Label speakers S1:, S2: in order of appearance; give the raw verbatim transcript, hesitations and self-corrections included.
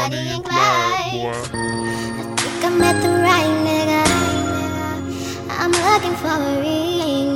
S1: Bonnie and Clyde, boy. I think I met the right nigga. I'm looking for a ring.